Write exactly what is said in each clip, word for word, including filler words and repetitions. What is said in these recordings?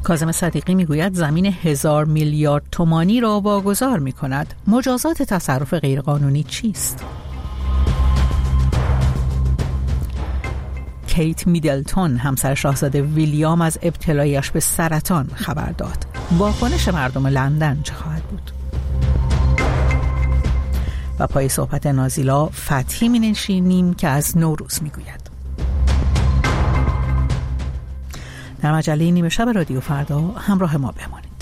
کاظم صدیقی میگوید زمین هزار میلیارد تومانی را واگذار می‌کند. مجازات تصرف غیرقانونی چیست؟ کیت میدلتون همسر شاهزاده ویلیام از ابتلایش به سرطان خبر داد. واکنش مردم لندن چه خواهد بود؟ و پای صحبت نازیلا فتحی می نشینیم که از نوروز می گوید. در مجله نیمه شب رادیو فردا همراه ما بمانید.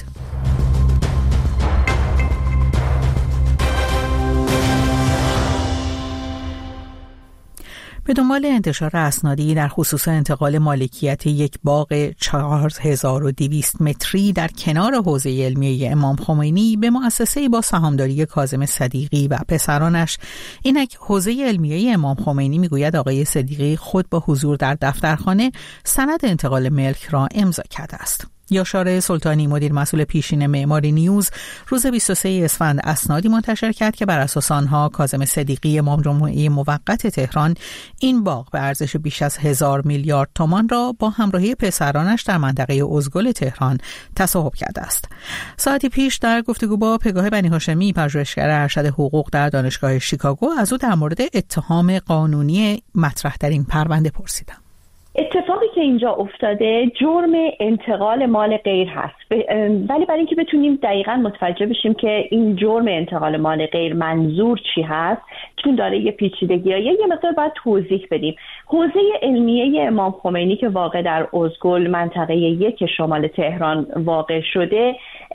به دنبال انتشار اسنادی در خصوص انتقال مالکیت یک باغ چهار هزار و دویست متری در کنار حوزه علمیه امام خمینی به مؤسسه‌ای با سهامداری کاظم صدیقی و پسرانش، اینک حوزه علمیه امام خمینی میگوید آقای صدیقی خود با حضور در دفترخانه سند انتقال ملک را امضا کرده است. یاشار سلطانی مدیر مسئول پیشین معماری نیوز روز بیست و سوم اسفند اسنادی منتشر کرد که بر اساس آنها کاظم صدیقی امام جمعه موقت تهران این باغ به ارزش بیش از هزار میلیارد تومان را با همراهی پسرانش در منطقه ازگل تهران تصاحب کرده است. ساعتی پیش در گفتگو با پگاه بنی هاشمی پژوهشگر ارشد حقوق در دانشگاه شیکاگو از او در مورد اتهام قانونی مطرح در این پرونده پرسیدم. اتفاقی که اینجا افتاده جرم انتقال مال غیر هست، ولی برای اینکه بتونیم دقیقاً متوجه بشیم که این جرم انتقال مال غیر منظور چی هست، چون داره یه پیچیدگی‌های یه مقدار باید توضیح بدیم. حوزه علمیه امام خمینی که واقع در ازگل منطقه یک شمال تهران واقع شده،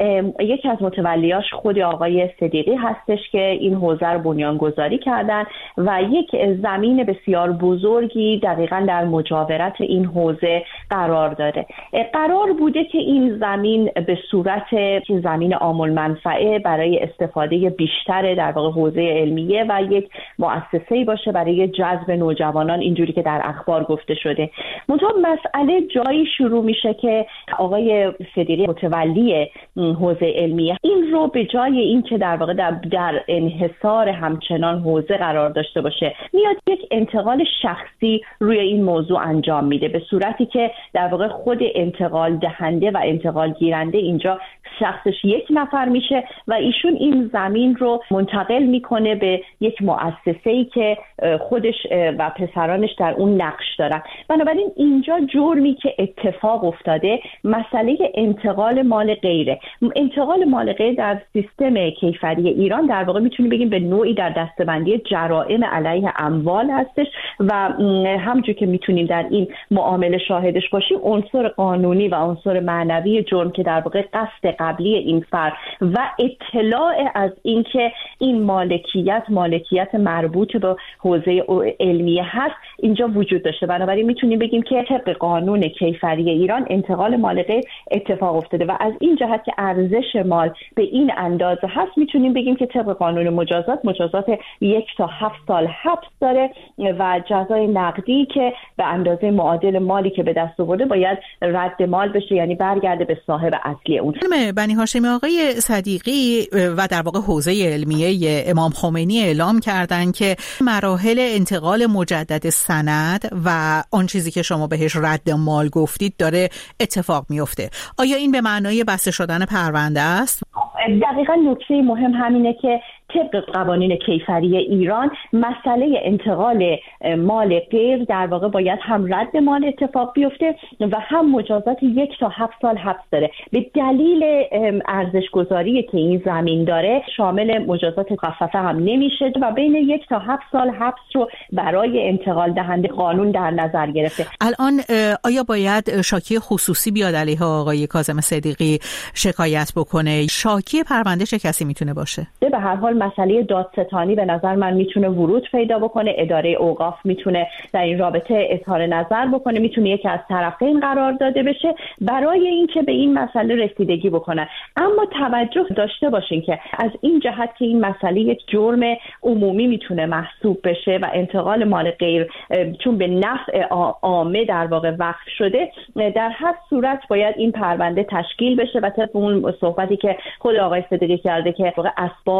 یکی از متولیاش خود آقای صدیقی هستش که این حوزه رو بنیانگذاری کردن و یک زمین بسیار بزرگی دقیقاً در مجاورت این حوزه قرار داره. قرار بوده که این زمین به صورت زمین عام المنفعه برای استفاده بیشتر در واقع حوزه علمیه و یک مؤسسه‌ای باشه برای جذب نوجوانان، اینجوری که در اخبار گفته شده. منتها مسئله جایی شروع میشه که آقای صدیقی متولی حوزه علمیه این رو به جای این که در واقع در, در انحصار همچنان حوزه قرار داشته باشه، میاد یک انتقال شخصی روی این موضوع انجام میده، به صورتی که در واقع خود انتقال دهنده و انتقال گیرنده اینجا شخصش یک نفر میشه و ایشون این زمین رو منتقل میکنه به یک مؤسسه‌ای که خودش و پسرانش در اون نقش دارن. بنابراین اینجا جرمی که اتفاق افتاده مسئله انتقال مال غیره. انتقال مال غیر در سیستم کیفری ایران در واقع میتونیم بگیم به نوعی در دسته‌بندی جرائم علیه اموال هستش و همونجور که میتونیم در این معامله شاهدش باشیم، عنصر قانونی و عنصر معنوی جرم که در واقع قصد قبلی این فرد و اطلاع از اینکه این مالکیت مالکیت مربوط به حوزه علمیه هست اینجا وجود داشته. بنابراین میتونیم بگیم که طبق قانون کیفری ایران انتقال مال غیر اتفاق افتاده و از این جهت که ارزش مال به این اندازه هست میتونیم بگیم که طبق قانون مجازات مجازات یک تا هفت سال حبس داره و جزای نقدی که به اندازه معادل مالی که به دست آورده باید رد مال بشه، یعنی برگرده به صاحب اصلی اون. بنی هاشمی آقای صدیقی و در واقع حوزه علمیه امام خمینی اعلام کردن که مراحل انتقال مجدد سند و آن چیزی که شما بهش رد مال گفتید داره اتفاق میفته. آیا این به معنای بسته شدن پرونده است؟ دقیقاً نکته مهم همینه که طبق قوانین کیفری ایران مسئله انتقال مال غیر در واقع باید هم رد مال اتفاق بیفته و هم مجازات یک تا هفت سال حبس داره. به دلیل ارزش گذاری که این زمین داره شامل مجازات مخففه هم نمیشه و بین یک تا هفت سال حبس رو برای انتقال دهنده قانون در نظر گرفته. الان آیا باید شاکی خصوصی بیاد علیه آقای کاظم صدیقی شکایت بکنه؟ شاکی پرونده چه کسی میتونه باشه؟ به هر حال مسئله دادستانی به نظر من میتونه ورود پیدا بکنه. اداره اوقاف میتونه در این رابطه اظهار نظر بکنه، میتونه یکی از طرفین قرار داده بشه برای اینکه به این مسئله رسیدگی بکنن. اما توجه داشته باشین که از این جهت که این مسئله یک جرم عمومی میتونه محسوب بشه و انتقال مال غیر چون به نفع عامه در واقع وقف شده، در هر صورت باید این پرونده تشکیل بشه و طبق اون صحبتی که خود آقای صدیقی کرده که اسباب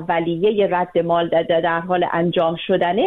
اولیه رد مال در حال انجام شدنه،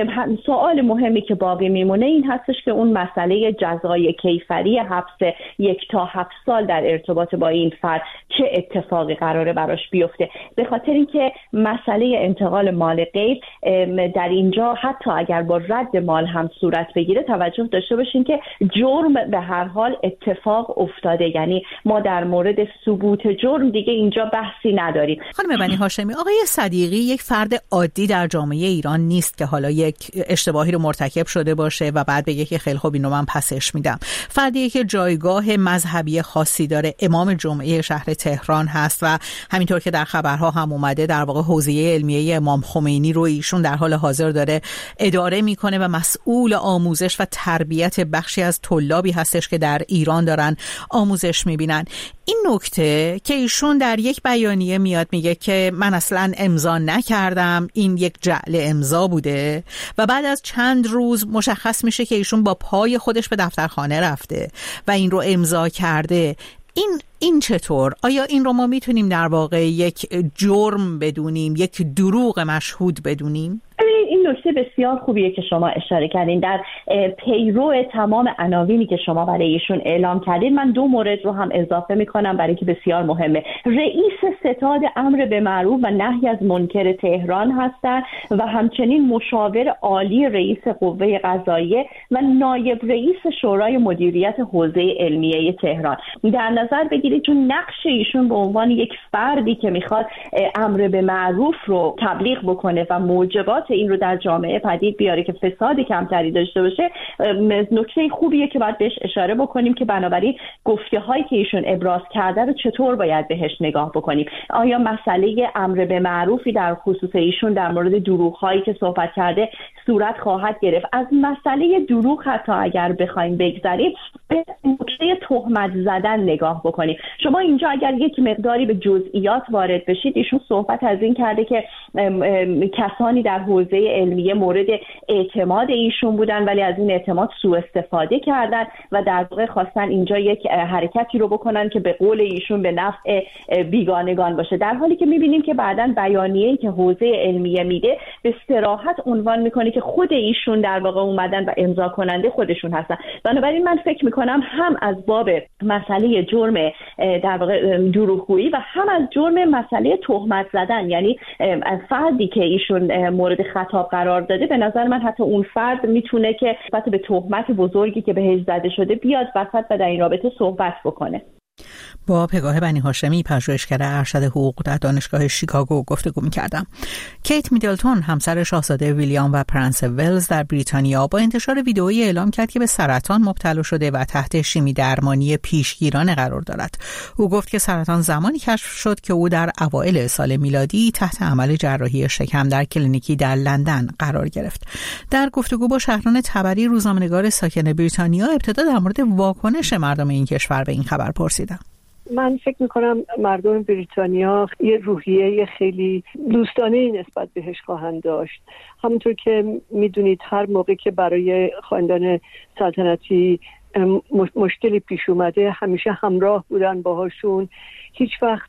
سوال مهمی که باقی میمونه این هستش که اون مسئله جزای کیفری حبس یک تا هفت سال در ارتباط با این فرد چه اتفاقی قراره براش بیفته. به خاطر اینکه مسئله انتقال مال غیر در اینجا حتی اگر با رد مال هم صورت بگیره توجه داشته باشین که جرم به هر حال اتفاق افتاده، یعنی ما در مورد ثبوت جرم دیگه اینجا بحثی نداریم. خانم بنی هاشمی، آقای صدیقی یک فرد عادی در جامعه ایران نیست که حالا یک اشتباهی رو مرتکب شده باشه و بعد بگه که خیلی خوب اینو من پسش میدم. فردی که جایگاه مذهبی خاصی داره، امام جمعه شهر تهران هست و همینطور که در خبرها هم اومده در واقع حوزه علمیه امام خمینی رو ایشون در حال حاضر داره اداره میکنه و مسئول آموزش و تربیت بخشی از طلابی هستش که در ایران دارن آموزش میبینن. این نکته که ایشون در یک بیانیه میاد میگه که من اصلا امضا نکردم، این یک جعل امضا بوده و بعد از چند روز مشخص میشه که ایشون با پای خودش به دفترخانه رفته و این رو امضا کرده. این این چطور؟ آیا این رو ما میتونیم در واقع یک جرم بدونیم، یک دروغ مشهود بدونیم؟ این نکته بسیار خوبیه که شما اشاره کردین. در پیرو تمام عناوینی که شما برای ایشون اعلام کردین من دو مورد رو هم اضافه میکنم برای که بسیار مهمه. رئیس ستاد امر به معروف و نهی از منکر تهران هستن و همچنین مشاور عالی رئیس قوه قضاییه و نایب رئیس شورای مدیریت حوزه علمیه تهران. در نظر بگیرید چون نقش ایشون به عنوان یک فردی که میخواد امر به معروف رو تبلیغ بکنه و موجبات این رو در جامعه پدید بیاره که فساد کمتری داشته باشه، نکته خوبیه که باید بهش اشاره بکنیم که بنابراین گفته هایی که ایشون ابراز کرده رو چطور باید بهش نگاه بکنیم. آیا مسئله امر به معروفی در خصوص ایشون در مورد دروغ هایی که صحبت کرده صورت خواهد گرفت؟ از مسئله دروغ حتی اگر بخوایم بگذریم به نکته تهمت زدن نگاه بکنیم. شما اینجا اگر یک مقداری به جزئیات وارد بشید، ایشون صحبت از این کرده که کسانی در حوزه علمیه مورد اعتماد ایشون بودن ولی از این اعتماد سوء استفاده کردن و در واقع خواستن اینجا یک حرکتی رو بکنن که به قول ایشون به نفع بیگانگان باشه، در حالی که میبینیم که بعداً بیانیه‌ای که حوزه علمیه میده به صراحت عنوان میکنه که خود ایشون در واقع اومدن و امضا کننده خودشون هستن. بنابراین من فکر میکنم هم از باب مسئله جرم در واقع دروغگویی و هم از جرم مسئله تهمت زدن، یعنی فردی که ایشون مورد خطاب قرار داده، به نظر من حتی اون فرد میتونه که نسبت به تهمت بزرگی که بهش زده شده بیاد وسط و در این رابطه صحبت بکنه. با پگاه بنی هاشمی، پژوهشگر ارشد حقوق در دانشگاه شیکاگو گفتگو می‌کردم. کیت میدلتون، همسر شاهزاده ویلیام و پرنس ولز در بریتانیا، با انتشار ویدئویی اعلام کرد که به سرطان مبتلا شده و تحت شیمی درمانی پیشگیرانه قرار دارد. او گفت که سرطان زمانی کشف شد که او در اوایل سال میلادی تحت عمل جراحی شکم در کلینیکی در لندن قرار گرفت. در گفتگو با شهران تبری، روزنامه‌نگار ساکن بریتانیا ابتدا در مورد واکنش مردم این کشور به این خبر پرسیدم. من فکر میکنم مردم بریتانیا یه روحیه خیلی دوستانه نسبت بهش خواهند داشت. همونطور که میدونید هر موقع که برای خاندان سلطنتی مشکلی پیش اومده همیشه همراه بودن باهاشون. هیچ وقت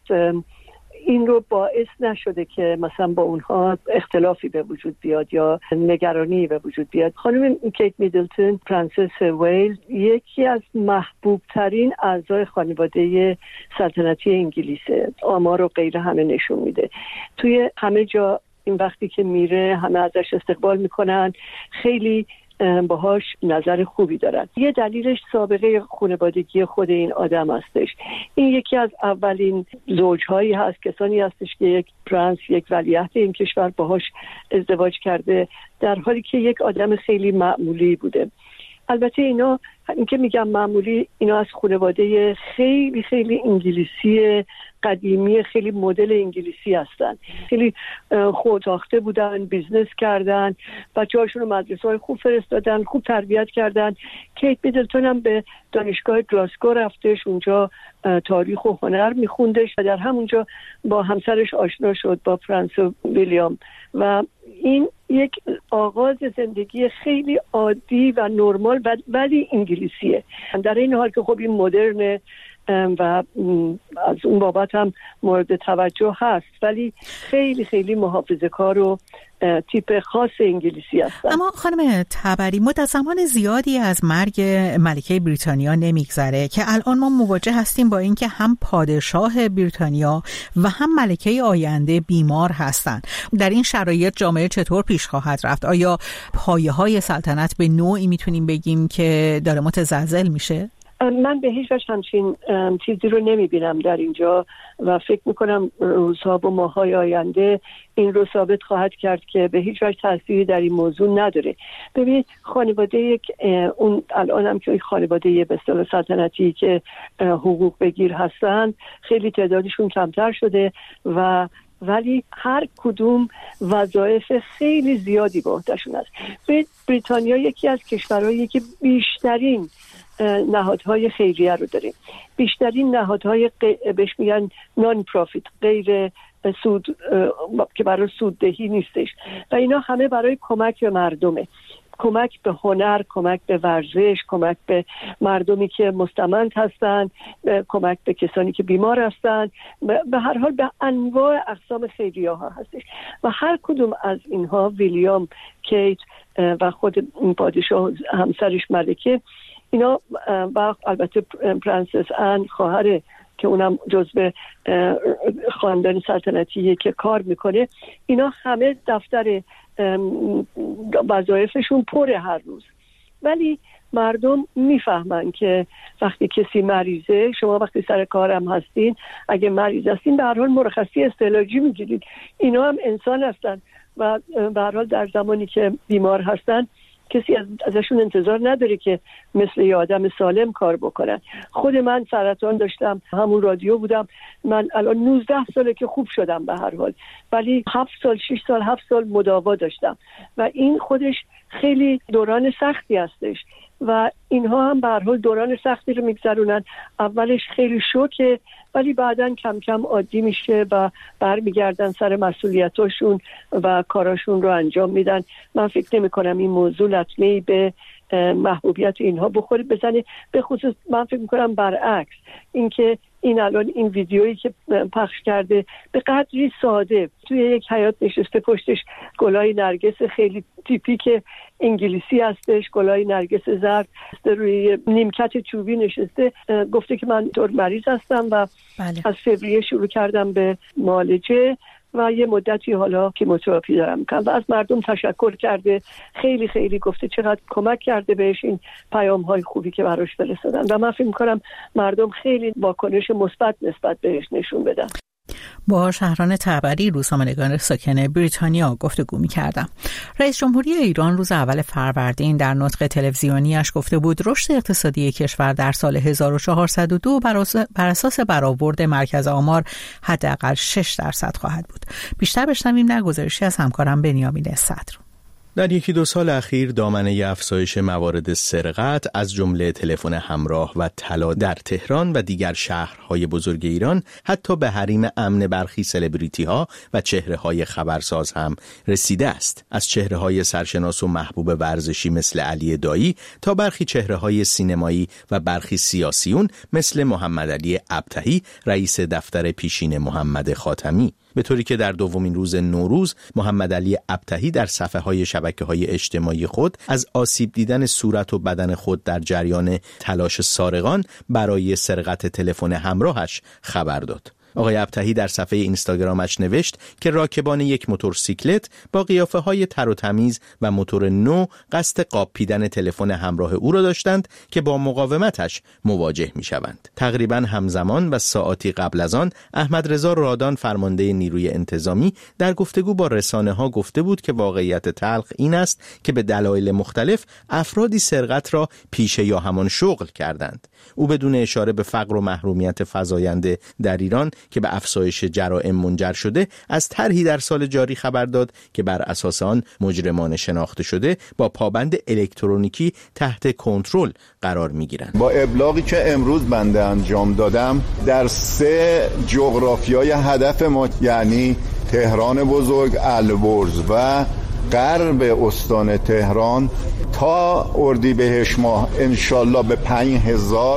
این رو باعث نشده که مثلا با اونها اختلافی به وجود بیاد یا نگرانی به وجود بیاد. خانم کیت میدلتون، پرنسس ویلز، یکی از محبوب ترین اعضای خانواده سلطنتی انگلیسه. آمار و غیره همه نشون میده. توی همه جا این وقتی که میره همه ازش استقبال میکنن، خیلی باهاش نظر خوبی دارن. یه دلیلش سابقه خانوادگی خود این آدم هستش. این یکی از اولین زوجهایی هست، کسانی هستش که یک پرنس، یک ولیعهد این کشور باهاش ازدواج کرده، در حالی که یک آدم خیلی معمولی بوده. البته اینا، این که میگم معمولی، اینا از خانواده خیلی خیلی انگلیسی قدیمی، خیلی مدل انگلیسی هستن. خیلی خودتاخته بودن، بیزنس کردن، بچه‌هاشون رو مدرسه‌های خوب فرستادن، خوب تربیت کردن. کیت میدلتون هم به دانشگاه گلاسگو رفتش، اونجا تاریخ و هنر میخوندش و در همونجا با همسرش آشنا شد، با پرنس ویلیام، و این یک آغاز زندگی خیلی عادی و نرمال ولی انگلیسیه. در این حال که خب این مدرن، و از اون بابت هم مورد توجه هست، ولی خیلی خیلی محافظه‌کار و تیپ خاص انگلیسی هستن. اما خانم تبری، مدت زمان زیادی از مرگ ملکه بریتانیا نمیگذره که الان ما مواجه هستیم با اینکه هم پادشاه بریتانیا و هم ملکه آینده بیمار هستند. در این شرایط جامعه چطور پیش خواهد رفت؟ آیا پایه‌های سلطنت به نوعی میتونیم بگیم که داره متزلزل میشه؟ من به هیچ وجه همچین چیزی رو نمیبینم در اینجا و فکر میکنم روزها و ماهای آینده این رو ثابت خواهد کرد که به هیچ وجه تأثیری در این موضوع نداره. ببینید خانواده یک اون الان هم که خانواده به اصطلاح سلطنتی که حقوق بگیر هستن خیلی تعدادشون کمتر شده و ولی هر کدوم وظایف خیلی زیادی به عهده‌شون هست. بریتانیا یکی از کشورهایی که بیشترین نهادهای خیریه رو داریم، بیشترین نهادهای غ... بهش میگن نان پروفیت، غیر سود که برای سوددهی نیستش و اینا همه برای کمک به مردمه، کمک به هنر، کمک به ورزش، کمک به مردمی که مستمند هستن، کمک به کسانی که بیمار هستن، به هر حال به انواع اقسام خیریه ها هستش و هر کدوم از اینها، ویلیام، کیت و خود پادشاه همسرش ملکه، اینا و البته پرنسس ان خواهر که اونم جزو خاندان سلطنتیه که کار میکنه، اینا همه دفتر وظایفشون پره هر روز، ولی مردم میفهمن که وقتی کسی مریضه، شما وقتی سر کارم هستین اگه مریض هستین به هر حال مرخصی استعلاجی میگیرید، اینا هم انسان هستن و به هر حال در زمانی که بیمار هستن کسی از ازشون انتظار نداره که مثل یه آدم سالم کار بکنن. خود من سرطان داشتم، همون رادیو بودم، من الان نوزده ساله که خوب شدم به هر حال، ولی هفت سال شش سال هفت سال مداوا داشتم و این خودش خیلی دوران سختی هستش و اینها هم به هر حال دوران سختی رو میگذرونن. اولش خیلی شوکه ولی بعداً کم کم عادی میشه و برمیگردن سر مسئولیتاشون و کاراشون رو انجام میدن. من فکر نمی کنم این موضوع لطمه‌ای به محبوبیت اینها بخوره بزنه، به خصوص من فکر میکنم برعکس، اینکه این الان این ویدیویی که پخش کرده به قدری ساده توی یک حیاط نشسته، پشتش گلای نرگس خیلی تیپیک انگلیسی هستش، گلای نرگس زرد روی نیمکت چوبی نشسته، گفته که من طور مریض هستم و بله. از فوریه شروع کردم به معالجه و یه مدتی حالا کیموتراپی دارم میکنم و از مردم تشکر کرده، خیلی خیلی گفته چقدر کمک کرده بهش این پیام های خوبی که براش فرستادن و من فکر میکنم مردم خیلی واکنش مثبت نسبت بهش نشون بدن. با شهران تبری، روزنامه‌نگار ساکن بریتانیا گفتگو می‌کردم. رئیس جمهوری ایران روز اول فروردین در نطق تلویزیونیش گفته بود رشد اقتصادی کشور در سال هزار و چهارصد و دو بر اساس برآورد مرکز آمار حداقل شش درصد خواهد بود. بیشتر بشنویم در گزارشی از همکارم بنیامین صدر. در یکی دو سال اخیر دامنه افزایش موارد سرقت از جمله تلفن همراه و طلا در تهران و دیگر شهرهای بزرگ ایران حتی به حریم امن برخی سلبریتی‌ها و چهره‌های خبرساز هم رسیده است. از چهره‌های سرشناس و محبوب ورزشی مثل علی دایی تا برخی چهره‌های سینمایی و برخی سیاسیون مثل محمد علی ابطحی رئیس دفتر پیشین محمد خاتمی، به طوری که در دومین روز نوروز محمد علی ابطحی در صفحه‌های شبکه‌های اجتماعی خود از آسیب دیدن صورت و بدن خود در جریان تلاش سارقان برای سرقت تلفن همراهش خبر داد. آقای ابطحی در صفحه اینستاگرامش نوشت که راکبان یک موتورسیکلت با قیافه‌های تر و تمیز و موتور نو قصد قاپیدن تلفن همراه او را داشتند که با مقاومتش مواجه می‌شوند. تقریباً همزمان و ساعاتی قبل از آن احمد رضا رادان فرمانده نیروی انتظامی در گفتگو با رسانه‌ها گفته بود که واقعیت تلخ این است که به دلایل مختلف افرادی سرقت را پیشه یا همان شغل کردند. او بدون اشاره به فقر و محرومیت فزاینده در ایران که به افزایش جرائم منجر شده از طرحی در سال جاری خبر داد که بر اساس آن مجرمان شناخته شده با پابند الکترونیکی تحت کنترل قرار می‌گیرند. با ابلاغی که امروز بنده انجام دادم در سه جغرافیای هدف ما، یعنی تهران بزرگ، البرز و غرب استان تهران، تا اردیبهشت ماه انشالله به پنج هزار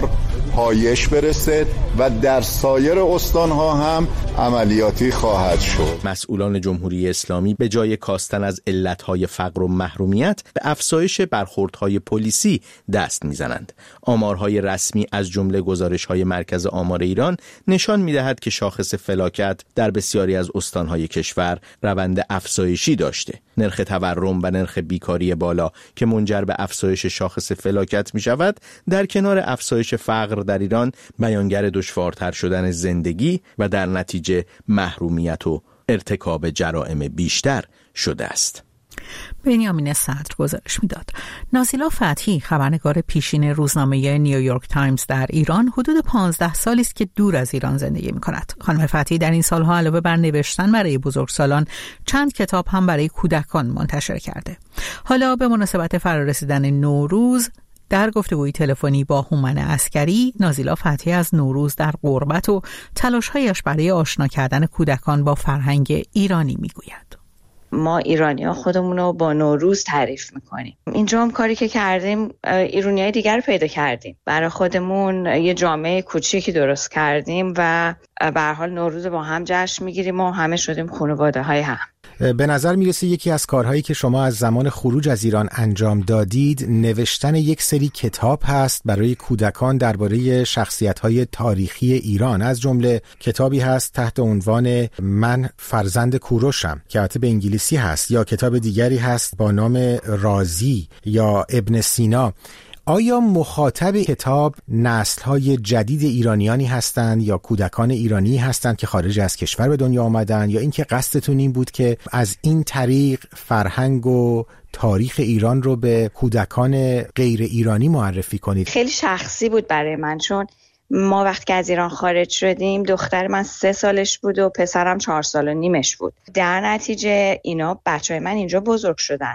پایش برسد و در سایر استانها هم عملیاتی خواهد شد. مسئولان جمهوری اسلامی به جای کاستن از علتهای فقر و محرومیت به افزایش برخوردهای پلیسی دست میزنند. آمارهای رسمی از جمله گزارش‌های مرکز آمار ایران نشان می‌دهد که شاخص فلاکت در بسیاری از استان‌های کشور روند افزایشی داشته. نرخ تورم و نرخ بیکاری بالا که منجر به افزایش شاخص فلاکت می‌شود، در کنار افزایش فقر در ایران بیانگر دشوارتر شدن زندگی و در نتیجه محرومیت و ارتکاب جرائم بیشتر شده است. بنیامین صدر گزارش میداد. نازیلا فتحی، خبرنگار پیشین روزنامه نیویورک تایمز در ایران، حدود پانزده سالی است که دور از ایران زندگی می‌کند. خانم فتحی در این سالها علاوه بر نوشتن برای بزرگسالان، چند کتاب هم برای کودکان منتشر کرده. حالا به مناسبت فرارسیدن نوروز در گفتگوی تلفنی با هومن عسکری، نازیلا فتحی از نوروز در غربت و تلاش‌هایش برای آشنا کردن کودکان با فرهنگ ایرانی میگوید. ما ایرانی‌ها خودمون رو با نوروز تعریف میکنیم. اینجا هم کاری که کردیم، ایرانیای دیگر رو پیدا کردیم. برای خودمون یه جامعه کوچیکی درست کردیم و به هر حال نوروز با هم جشن میگیریم و همه شدیم خانواده های هم. به نظر میرسه یکی از کارهایی که شما از زمان خروج از ایران انجام دادید نوشتن یک سری کتاب هست برای کودکان درباره شخصیت‌های تاریخی ایران. از جمله کتابی هست تحت عنوان من فرزند کوروشم که البته به انگلیسی هست، یا کتاب دیگری هست با نام رازی یا ابن سینا. آیا مخاطب کتاب نسل‌های جدید ایرانیانی هستند یا کودکان ایرانی هستند که خارج از کشور به دنیا آمدن، یا اینکه قصدتون این بود که از این طریق فرهنگ و تاریخ ایران رو به کودکان غیر ایرانی معرفی کنید؟ خیلی شخصی بود برای من، چون ما وقتی که از ایران خارج شدیم دختر من سه سالش بود و پسرم چهار سال و نیمش بود. در نتیجه اینا بچه‌های من اینجا بزرگ شدن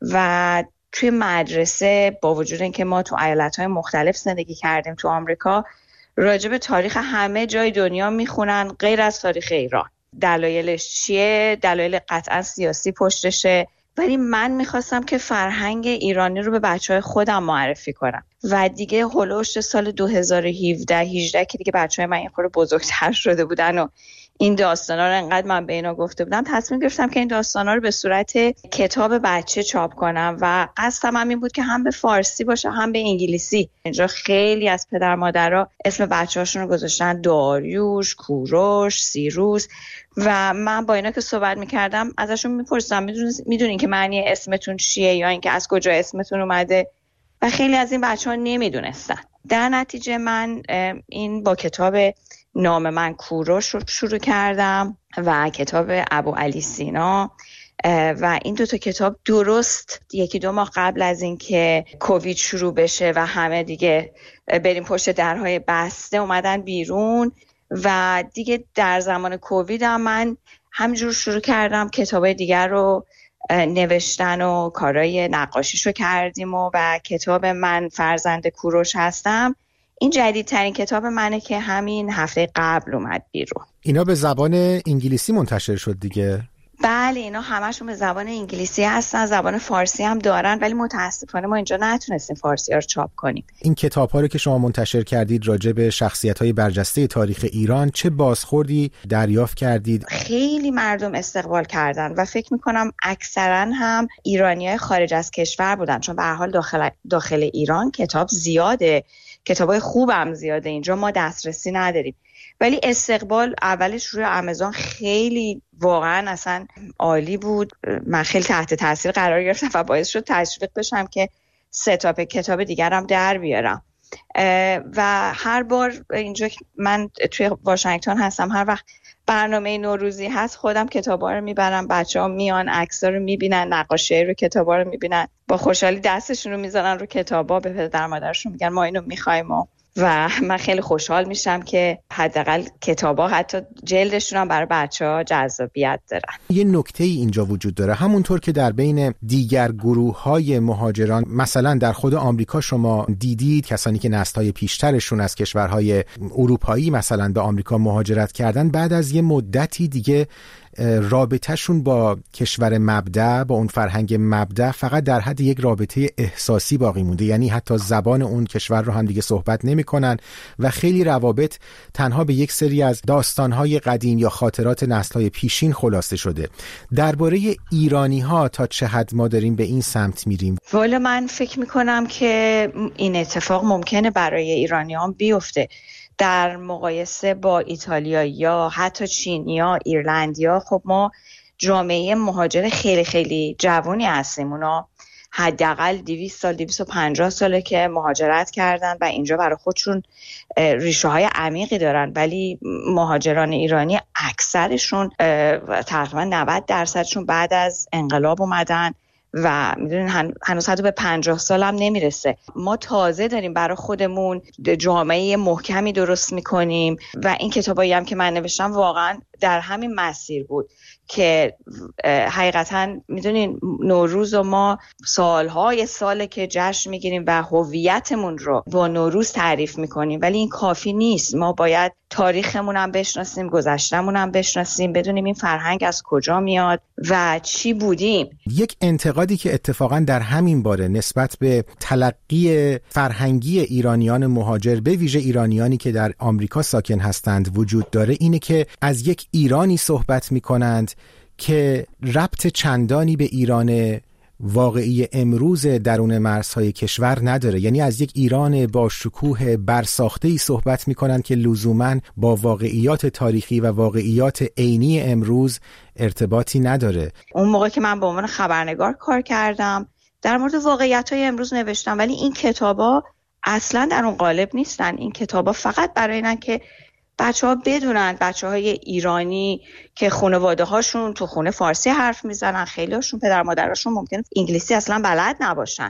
و توی مدرسه با وجود اینکه ما تو ایالت‌های مختلف زندگی کردیم تو آمریکا، راجع به تاریخ همه جای دنیا میخونن غیر از تاریخ ایران. دلایلش چیه؟ دلایل قطعا سیاسی پشتشه، ولی من میخواستم که فرهنگ ایرانی رو به بچه‌های خودم معرفی کنم و دیگه هولوش سال دو هزار و هفده هجده که دیگه بچه‌های من یه خورده بزرگتر شده بودن و این داستانا رو انقدر من به اینا گفته بودم، تصمیم گرفتم که این داستانا رو به صورت کتاب بچه چاپ کنم و قصدم هم این بود که هم به فارسی باشه هم به انگلیسی. اینجا خیلی از پدر مادرها اسم بچه‌هاشون رو گذاشتن داریوش، کوروش، سیروس و من با اینا که صحبت می‌کردم ازشون می‌پرسیدم میدونین که معنی اسمتون چیه یا اینکه از کجا اسمتون اومده، و خیلی از این بچه‌ها نمی‌دونستن. در نتیجه من این با کتاب نام من کوروش رو شروع کردم و کتاب ابوعلی سینا و این دو تا کتاب درست یکی دو ماه قبل از این که کووید شروع بشه و همه دیگه بریم پشت درهای بسته اومدن بیرون و دیگه در زمان کووید هم من همینجور شروع کردم کتابای دیگر رو نوشتن و کارهای نقاشیشو کردیم و, و کتاب من فرزند کوروش هستم این جدیدترین کتاب منه که همین هفته قبل اومد بیرون. اینا به زبان انگلیسی منتشر شد دیگه؟ بله اینا همشون به زبان انگلیسی هستن، زبان فارسی هم دارن، ولی متاسفانه ما اینجا نتونستیم فارسی ها رو چاپ کنیم. این کتاب ها رو که شما منتشر کردید راجع به شخصیت های برجسته تاریخ ایران چه بازخوردی دریافت کردید؟ خیلی مردم استقبال کردن و فکر میکنم اکثرا هم ایرانی های خارج از کشور بودن، چون به هر حال داخل, داخل ایران کتاب زیاده، کتابای خوب هم زیاده، اینجا ما دسترسی نداریم، ولی استقبال اولش روی آمازون خیلی واقعا اصلا عالی بود. من خیلی تحت تاثیر قرار گرفتم و باعث شد تشویق بشم که سه تا کتاب دیگرم در بیارم و هر بار اینجا من توی واشنگتن هستم، هر وقت برنامه نوروزی هست خودم کتابا رو میبرم، بچه‌ها میان عکس‌ها رو میبینن، نقاشی رو کتابا رو میبینن، با خوشحالی دستشون رو میذارن رو کتابا، به پدر مادرشون میگن ما اینو می‌خوایم و و من خیلی خوشحال میشم که حداقل کتابا حتی جلدشون هم برای بچه‌ها جذابیت دارن. یه نکته ای اینجا وجود داره، همونطور که در بین دیگر گروه‌های مهاجران مثلا در خود آمریکا شما دیدید کسانی که نسل‌های پیشترشون از کشورهای اروپایی مثلا به آمریکا مهاجرت کردن، بعد از یه مدتی دیگه رابطهشون با کشور مبدأ، با اون فرهنگ مبدأ فقط در حد یک رابطه احساسی باقی مونده، یعنی حتی زبان اون کشور رو هم دیگه صحبت نمی‌کنن و خیلی روابط تنها به یک سری از داستان‌های قدیم یا خاطرات نسل‌های پیشین خلاصه شده. درباره ایرانی‌ها تا چه حد ما داریم به این سمت میریم؟ والا من فکر می‌کنم که این اتفاق ممکنه برای ایرانیان بیفته. در مقایسه با ایتالیایی یا حتی چینیا، ایرلندیا، خب ما جامعه مهاجر خیلی خیلی جوانی هستیم. اونا حداقل دویست سال، دویست و پنجاه ساله که مهاجرت کردن و اینجا برای خودشون ریشه های عمیقی دارن، ولی مهاجران ایرانی اکثرشون تقریبا نود درصدشون بعد از انقلاب اومدن و میدونین هن... هنوز حتی به پنجاه سال هم نمیرسه. ما تازه داریم برای خودمون جامعه محکمی درست میکنیم و این کتابایی هم که من نوشتم واقعا در همین مسیر بود که حقیقتا میدونین نوروز و ما سالهای ساله که جشن میگیریم و هویتمون رو با نوروز تعریف میکنیم، ولی این کافی نیست. ما باید تاریخمون هم بشناسیم، گذشتمون هم بشناسیم، بدونیم این فرهنگ از کجا میاد و چی بودیم. یک انتقادی که اتفاقا در همین باره نسبت به تلقی فرهنگی ایرانیان مهاجر، به ویژه ایرانیانی که در آمریکا ساکن هستند، وجود داره اینه که از یک ایرانی صحبت میکنند که ربط چندانی به ایران واقعی امروز درون مرزهای کشور نداره. یعنی از یک ایران با شکوه برساخته‌ای صحبت میکنن که لزوماً با واقعیات تاریخی و واقعیات عینی امروز ارتباطی نداره. اون موقع که من به عنوان خبرنگار کار کردم در مورد واقعیت‌های امروز نوشتم، ولی این کتابا اصلاً در اون قالب نیستن. این کتابا فقط برای اینن که بچه ها بدونن، بچه های ایرانی که خانواده هاشون تو خونه فارسی حرف میزنن، خیلی هاشون پدر مادرشون ممکنه انگلیسی اصلا بلد نباشن،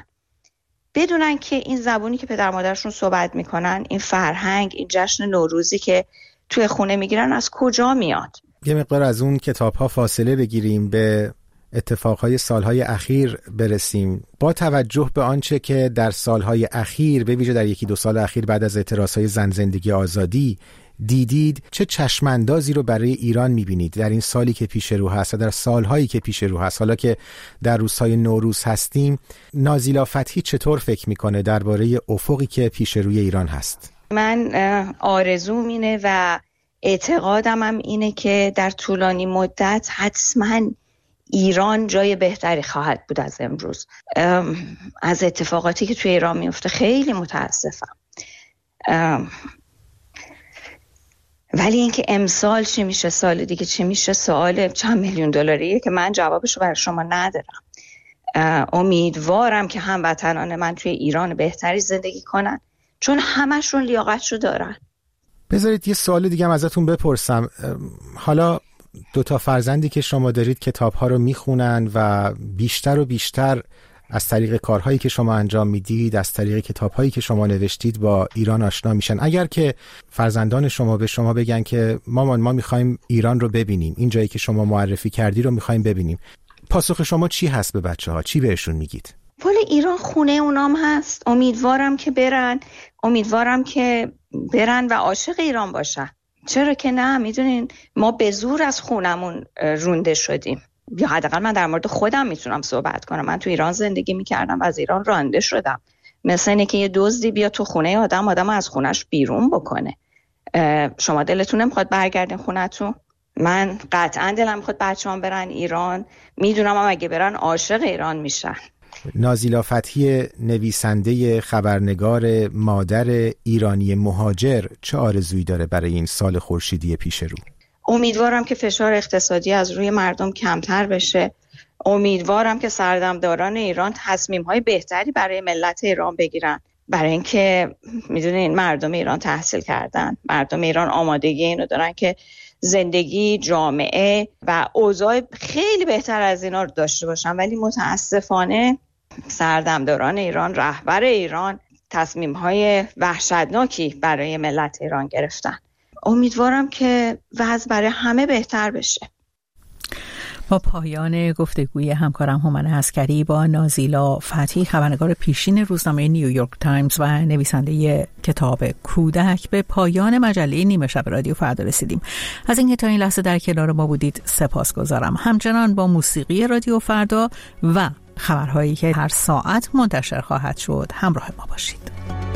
بدونن که این زبونی که پدر مادرشون صحبت میکنن، این فرهنگ، این جشن نوروزی که توی خونه میگیرن از کجا میاد. یه مقدار از اون کتاب ها فاصله بگیریم، به اتفاقهای سالهای اخیر برسیم. با توجه به آنچه که در سالهای اخیر، به ویژه در یکی دو سال اخیر بعد از اعتراضهای زن زندگی آزادی دیدید، چه چشماندازی رو برای ایران میبینید در این سالی که پیش رو هست و در سالهایی که پیش رو هست؟ حالا که در روزهای نوروز هستیم، نازیلا فتحی چطور فکر میکنه درباره افقی که پیش روی ایران هست؟ من آرزوم اینه و اعتقادم هم اینه که در طولانی مدت حتما ایران جای بهتری خواهد بود از امروز. از اتفاقاتی که توی ایران میفته خیلی متاسفم، ولی اینکه امسال چی میشه، سال دیگه چی میشه، سوال چند میلیون دلاریه که من جوابشو برای شما ندارم. امیدوارم که هموطنان من توی ایران بهتری زندگی کنن، چون همشون لیاقتشو دارن. بذارید یه سوال دیگه هم ازتون بپرسم. حالا دو تا فرزندی که شما دارید کتاب‌ها رو میخونن و بیشتر و بیشتر از طریق کارهایی که شما انجام میدید، از طریق کتابهایی که شما نوشتید با ایران آشنا میشن. اگر که فرزندان شما به شما بگن که مامان ما میخوایم ایران رو ببینیم، این جایی که شما معرفی کردی رو میخوایم ببینیم، پاسخ شما چی هست به بچه ها؟ چی بهشون میگید؟ والا ایران خونه اونام هست. امیدوارم که برن، امیدوارم که برن و عاشق ایران باشن. چرا که نه؟ میدونین ما به زور از خونمون رونده شدیم، یا حداقل من در مورد خودم میتونم صحبت کنم. من تو ایران زندگی میکردم و از ایران رانده شدم. مثل اینه که یه دزدی بیا تو خونه آدم، آدم از خونش بیرون بکنه. شما دلتون نمیخواد برگردین خونتون؟ من قطعا دلم میخواد بچه‌ام برن ایران. میدونم هم اگه برن عاشق ایران میشن. نازیلا فتحی، نویسنده، خبرنگار، مادر ایرانی مهاجر، چه آرزویی داره برای این سال خورشیدی پیش رو؟ امیدوارم که فشار اقتصادی از روی مردم کمتر بشه. امیدوارم که سردمداران ایران تصمیم‌های بهتری برای ملت ایران بگیرن، برای اینکه میدونین مردم ایران تحصیل کردن، مردم ایران آمادگی اینو دارن که زندگی، جامعه و اوضاع خیلی بهتر از اینا رو داشته باشن، ولی متاسفانه سردمداران ایران، رهبر ایران تصمیم‌های وحشتناکی برای ملت ایران گرفتن. امیدوارم که وضع برای همه بهتر بشه. با پایان گفتگوی همکارم هومن عسکری با نازیلا فتحی، خبرنگار پیشین روزنامه نیویورک تایمز و نویسنده کتاب کودک، به پایان مجله نیمه شب رادیو فردا رسیدیم. از اینکه تا این لحظه در کنار ما بودید سپاسگزارم. همچنان با موسیقی رادیو فردا و خبرهایی که هر ساعت منتشر خواهد شد همراه ما باشید.